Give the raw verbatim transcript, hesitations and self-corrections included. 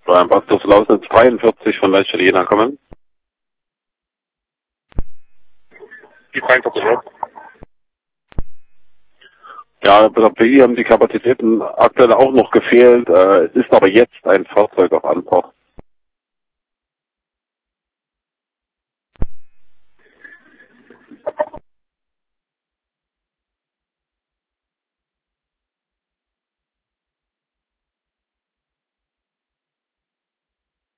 Beim Bastus Lausitz dreiundvierzig von welcher Jena kommen? Die dreiundvierzig, ja. Ja, bei der P I haben die Kapazitäten aktuell auch noch gefehlt. Äh, es ist aber jetzt ein Fahrzeug auf Anfahrt.